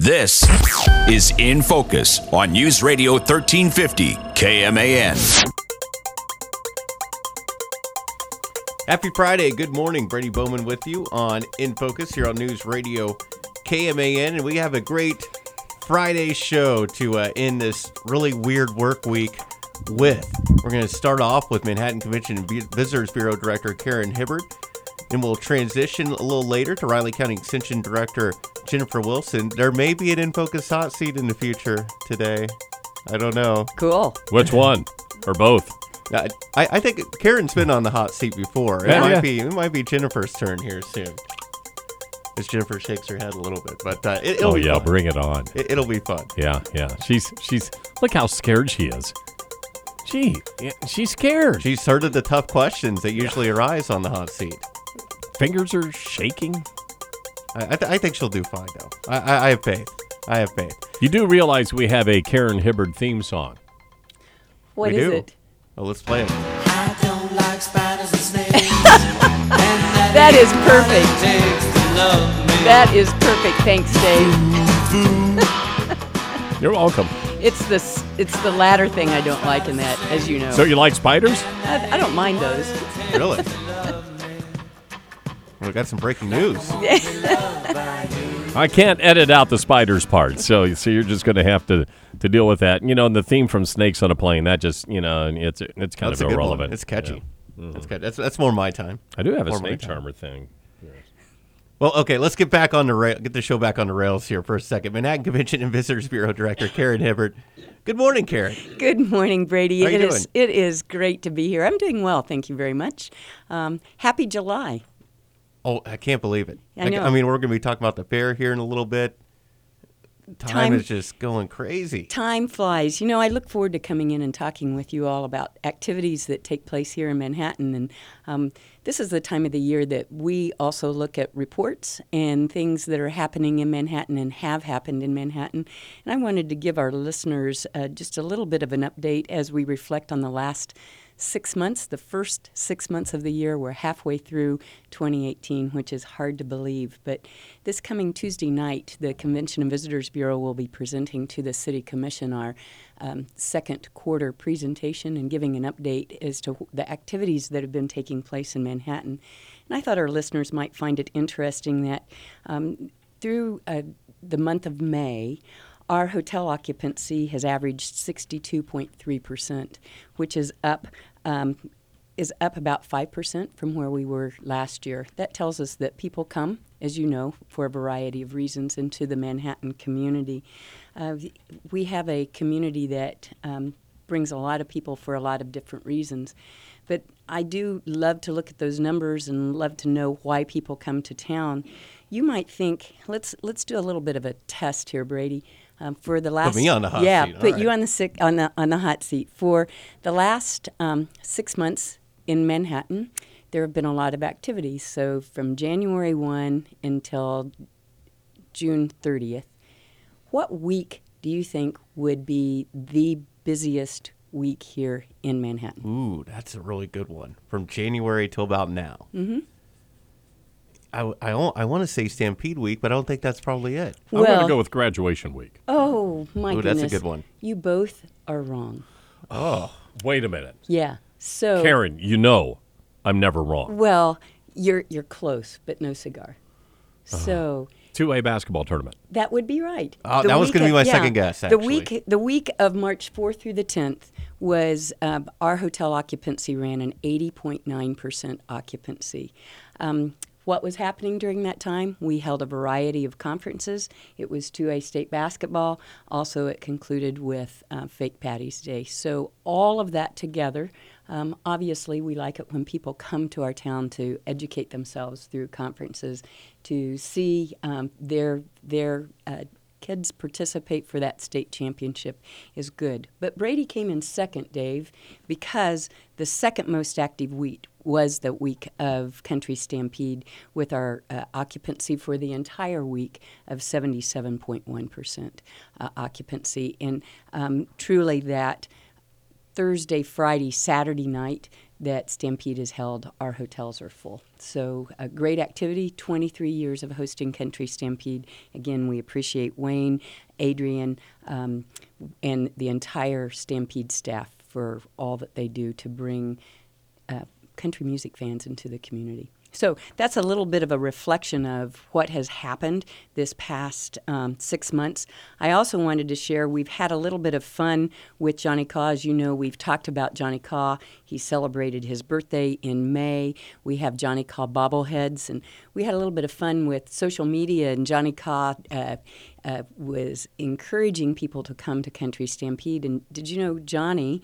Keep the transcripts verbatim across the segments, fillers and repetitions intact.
This is In Focus on News Radio thirteen fifty K M A N. Happy Friday. Good morning. Brady Bowman with you on In Focus here on News Radio K M A N. And we have a great Friday show to uh, end this really weird work week with. We're going to start off with Manhattan Convention and Visitors Bureau Director Karen Hibbert. And we'll transition a little later to Riley County Extension Director Jennifer Wilson. There may be an In Focus hot seat in the future today. I don't know. Cool. Which one? Or both? I, I think Karen's been on the hot seat before. It Yeah, might yeah. be it might be Jennifer's turn here soon. As Jennifer shakes her head a little bit, but uh, it, it'll Oh be yeah, fun. bring it on. It, it'll be fun. Yeah, yeah. She's she's look how scared she is. Gee, yeah, she's scared. She's heard of the tough questions that usually arise on the hot seat. Fingers are shaking. I, I, th- I think she'll do fine, though. I, I, I have faith. I have faith. You do realize we have a Karen Hibbert theme song. What we is do. it? Oh, let's play it. I don't like spiders and snakes. That is perfect. That is perfect. Thanks, Dave. You're welcome. It's the s- it's the latter thing I don't like in that, as you know. So you like spiders? I, I don't mind those. Really? We got some breaking news. I can't edit out the spiders part, so so you're just going to have to to deal with that. You know, and the theme from Snakes on a Plane, that just you know, it's it's kind That's of a good irrelevant. one. It's catchy. Yeah. Mhm. That's, catchy. That's that's more my time. I do have a More my snake time. charmer thing. Well, okay, let's get back on the rail. Get the show back on the rails here for a second. Manhattan Convention and Visitors Bureau Director Karen Hibbert. Good morning, Karen. Good morning, Brady. How you It is doing? it is great to be here. I'm doing well, thank you very much. Um, happy July. Oh, I can't believe it. I know. I mean, we're going to be talking about the fair here in a little bit. Time, Time- is just going crazy. Time flies. You know, I look forward to coming in and talking with you all about activities that take place here in Manhattan. And um, this is the time of the year that we also look at reports and things that are happening in Manhattan and have happened in Manhattan. And I wanted to give our listeners uh, just a little bit of an update as we reflect on the last six months, the first six months of the year. We're halfway through twenty eighteen, which is hard to believe. But this coming Tuesday night, the Convention and Visitors Bureau will be presenting to the City Commission our um, second quarter presentation and giving an update as to the activities that have been taking place in Manhattan. And I thought our listeners might find it interesting that um, through uh, the month of May, our hotel occupancy has averaged sixty-two point three percent, which is up um, is up about five percent from where we were last year. That tells us that people come, as you know, for a variety of reasons into the Manhattan community. Uh, we have a community that um, brings a lot of people for a lot of different reasons. But I do love to look at those numbers and love to know why people come to town. You might think, let's let's do a little bit of a test here, Brady. Um, for the last, me on the hot yeah, seat, all put you right. on the sick on the on the hot seat. For the last um, six months in Manhattan, there have been a lot of activities. So from January first until June thirtieth, what week do you think would be the busiest week here in Manhattan? Ooh, that's a really good one. From January till about now. Mm-hmm. I, I, I want to say Stampede Week, but I don't think that's probably it. I'm going Well- to go with graduation week. Oh my Ooh, that's goodness! a good one. You both are wrong. Wait a minute. Yeah. So Karen, you know I'm never wrong. well, you're you're close, but no cigar. So two A basketball tournament. that would be right. Oh, The that was week gonna be of- my yeah, second guess, The actually. week the week of March fourth through the tenth was uh, our hotel occupancy ran an eighty point nine percent occupancy. Um, What was happening during that time? We held a variety of conferences. It was two A state basketball. Also, it concluded with uh, Fake Patty's Day. So all of that together, um, obviously, we like it when people come to our town to educate themselves through conferences, to see um, their their uh, kids participate for that state championship is good. But Brady came in second, Dave, because the second most active week was the week of Country Stampede with our uh, occupancy for the entire week of seventy-seven point one percent uh, occupancy. And um, truly that Thursday, Friday, Saturday night, that Stampede is held, our hotels are full. So a great activity, twenty-three years of hosting Country Stampede. Again, we appreciate Wayne, Adrian, um, and the entire Stampede staff for all that they do to bring uh, country music fans into the community. So that's a little bit of a reflection of what has happened this past um, six months. I also wanted to share, we've had a little bit of fun with Johnny Caw. As you know, we've talked about Johnny Caw. He celebrated his birthday in May. We have Johnny Caw bobbleheads, and we had a little bit of fun with social media, and Johnny Caw uh, uh, was encouraging people to come to Country Stampede. And did you know Johnny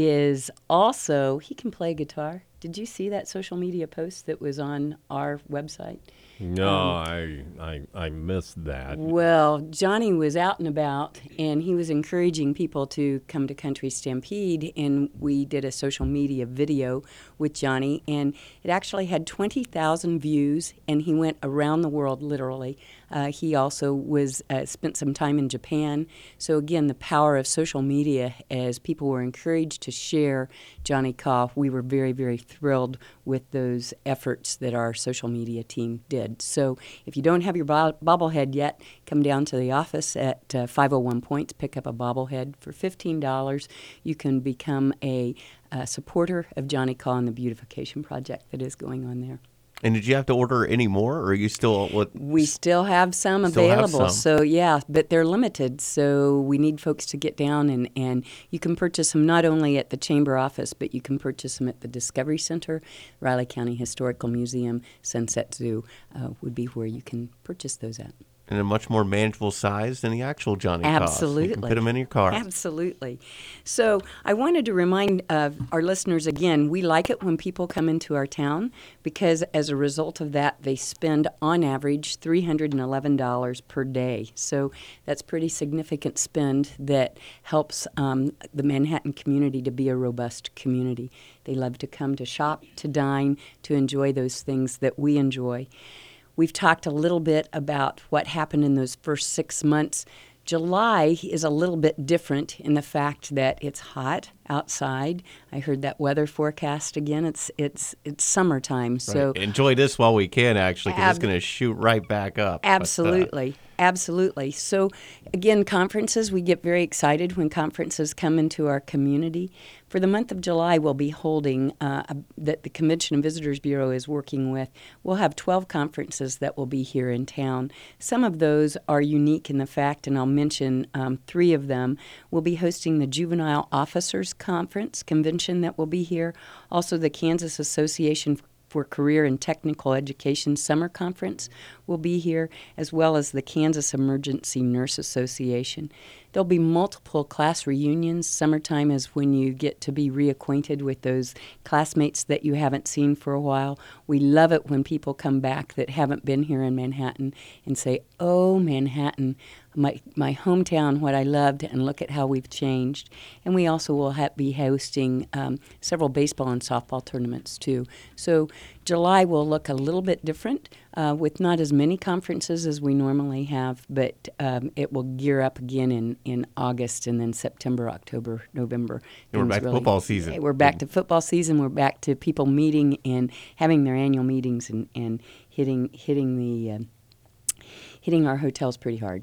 is also, he can play guitar? Did you see that social media post that was on our website? No, Um, I, I I missed that. Well, Johnny was out and about, and he was encouraging people to come to Country Stampede, and we did a social media video with Johnny, and it actually had twenty thousand views, and he went around the world, literally. Uh, he also was uh, spent some time in Japan. So again, the power of social media, as people were encouraged to share Johnny Caw, we were very, very thrilled with those efforts that our social media team did. So if you don't have your bo- bobblehead yet, come down to the office at uh, five oh one Points, pick up a bobblehead for fifteen dollars. You can become a, a supporter of Johnny Caw and the beautification project that is going on there. And did you have to order any more, or are you still what? We still have some Still have available. some. So, yeah, but they're limited. So we need folks to get down, and, and you can purchase them not only at the Chamber office, but you can purchase them at the Discovery Center, Riley County Historical Museum, Sunset Zoo uh, would be where you can purchase those at. In a much more manageable size than the actual Johnny Caw. Absolutely. You can put them in your car. Absolutely. So I wanted to remind uh, our listeners again, we like it when people come into our town because as a result of that, they spend on average three hundred eleven dollars per day. So that's pretty significant spend that helps um, the Manhattan community to be a robust community. They love to come to shop, to dine, to enjoy those things that we enjoy. We've talked a little bit about what happened in those first six months. July is a little bit different in the fact that it's hot outside. I heard that weather forecast again. It's it's it's summertime, so Right. Enjoy this while we can, actually, because it's Ab- going to shoot right back up. But, uh, Absolutely. Absolutely. So, again, conferences, we get very excited when conferences come into our community. For the month of July, we'll be holding, uh, a, that the Convention and Visitors Bureau is working with. We'll have twelve conferences that will be here in town. Some of those are unique in the fact, and I'll mention um, three of them. We'll be hosting the Juvenile Officers Conference Convention that will be here. Also, the Kansas Association for Career and Technical Education Summer Conference will be here, as well as the Kansas Emergency Nurse Association. There'll be multiple class reunions. Summertime is when you get to be reacquainted with those classmates that you haven't seen for a while. We love it when people come back that haven't been here in Manhattan and say, oh, Manhattan, my my hometown, what I loved, and look at how we've changed. And we also will ha- be hosting um, several baseball and softball tournaments, too. So July will look a little bit different uh, with not as many conferences as we normally have, but um, it will gear up again in, in August and then September, October, November. And we're Things back to football season. We're back to football season. We're back to people meeting and having their annual meetings and, and hitting hitting the uh, hitting our hotels pretty hard.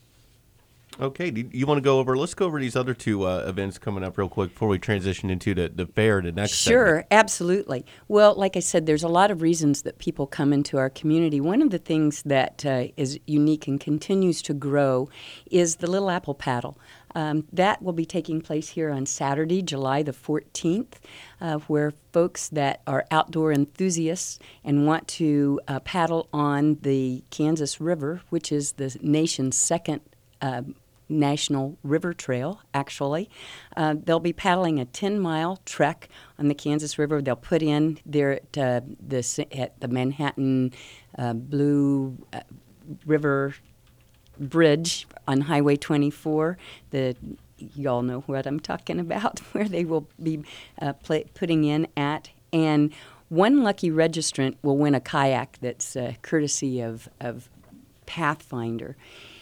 Okay, do you want to go over, let's go over these other two uh, events coming up real quick before we transition into the, the fair, the next Sure, segment. absolutely. Well, like I said, there's a lot of reasons that people come into our community. One of the things that uh, is unique and continues to grow is the Little Apple Paddle. Um, that will be taking place here on Saturday, July the fourteenth, uh, where folks that are outdoor enthusiasts and want to uh, paddle on the Kansas River, which is the nation's second uh, National River Trail, actually. Uh, they'll be paddling a ten-mile trek on the Kansas River. They'll put in there at, uh, the, at the Manhattan uh, Blue uh, River Bridge on Highway twenty-four. The y'all know what I'm talking about, where they will be uh, play, putting in at. And one lucky registrant will win a kayak that's uh, courtesy of, of Pathfinder.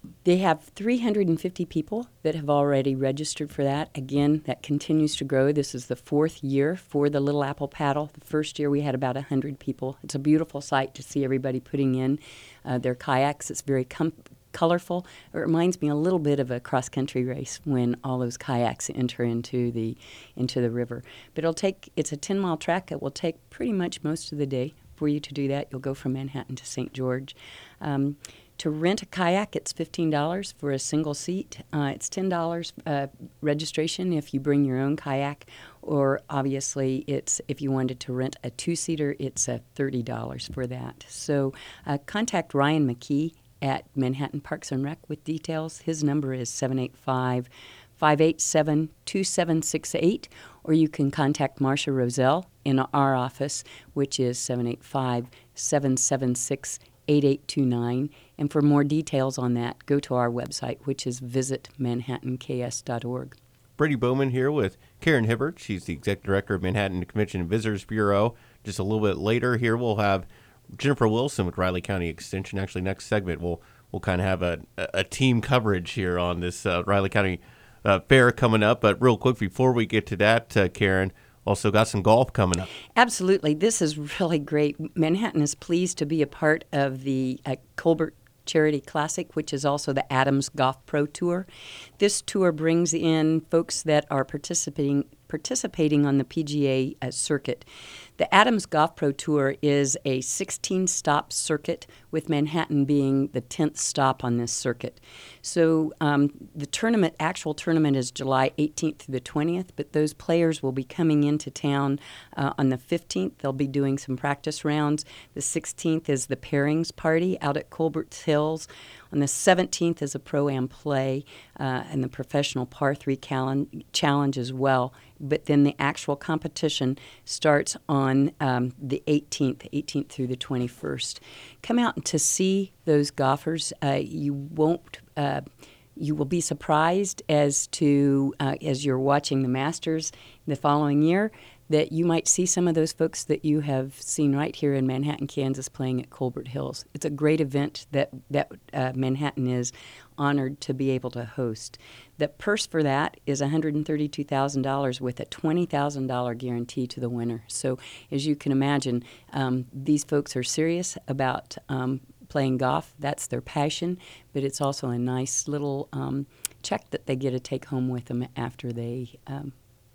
They have three hundred fifty people that have already registered for that. Again, that continues to grow. This is the fourth year for the Little Apple Paddle. The first year we had about one hundred people. It's a beautiful sight to see everybody putting in uh, their kayaks. It's very com- colorful. It reminds me a little bit of a cross-country race when all those kayaks enter into the into the river. But it'll take, it's a ten-mile track. It will take pretty much most of the day for you to do that. You'll go from Manhattan to Saint George. Um, To rent a kayak, it's fifteen dollars for a single seat. Uh, it's ten dollars uh, registration if you bring your own kayak, or obviously it's if you wanted to rent a two-seater, it's uh, thirty dollars for that. So uh, contact Ryan McKee at Manhattan Parks and Rec with details. His number is seven eight five, five eight seven, two seven six eight, or you can contact Marcia Roselle in our office, which is seven eight five, seven seven six, eight eight two nine. And for more details on that, go to our website, which is visit manhattan k s dot org. Brady Bowman here with Karen Hibbert. She's the Executive Director of Manhattan Convention and Visitors Bureau. Just a little bit later here, we'll have Jennifer Wilson with Riley County Extension. Actually, next segment, we'll we'll kind of have a, a team coverage here on this uh, Riley County uh, fair coming up. But real quick, before we get to that, uh, Karen, also got some golf coming up. Absolutely. This is really great. Manhattan is pleased to be a part of the uh, Colbert Charity Classic, which is also the Adams Golf Pro Tour. This tour brings in folks that are participating participating on the P G A uh, circuit. The Adams Golf Pro Tour is a sixteen-stop circuit, with Manhattan being the tenth stop on this circuit. So um, the tournament, actual tournament, is July eighteenth through the twentieth, but those players will be coming into town uh, on the fifteenth. They'll be doing some practice rounds. The sixteenth is the pairings party out at Colbert Hills. On the seventeenth is a Pro-Am play uh, and the professional par three cal- challenge as well. But then the actual competition starts on um, the eighteenth, eighteenth through the twenty-first. Come out to see those golfers. Uh, you won't. Uh, you will be surprised as to uh, as you're watching the Masters the following year, that you might see some of those folks that you have seen right here in Manhattan, Kansas, playing at Colbert Hills. It's a great event that, that uh, Manhattan is honored to be able to host. The purse for that is one hundred thirty-two thousand dollars with a twenty thousand dollars guarantee to the winner. So as you can imagine, um, these folks are serious about um, playing golf. That's their passion, but it's also a nice little um, check that they get to take home with them after they um,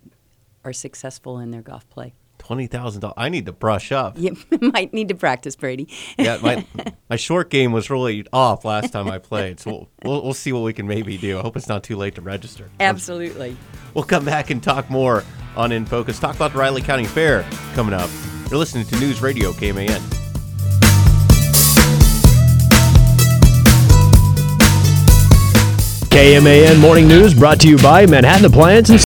are successful in their golf play. twenty thousand dollars. I need to brush up. You might need to practice, Brady. Yeah, my my short game was really off last time I played, so we'll, we'll we'll see what we can maybe do. I hope it's not too late to register. Absolutely. We'll come back and talk more on In Focus. Talk about the Riley County Fair coming up. You're listening to News Radio K M A N. K M A N Morning News brought to you by Manhattan Appliance and